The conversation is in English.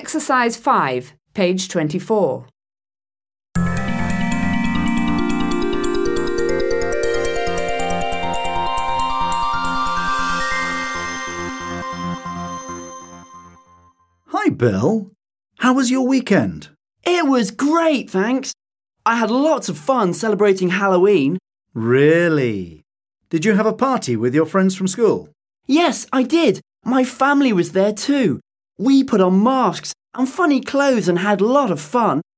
Exercise 5, page 24. Hi, Bill. How was your weekend? It was great, thanks. I had lots of fun celebrating Halloween. Really? Did you have a party with your friends from school? Yes, I did. My family was there too. We put on masks and funny clothes and had a lot of fun.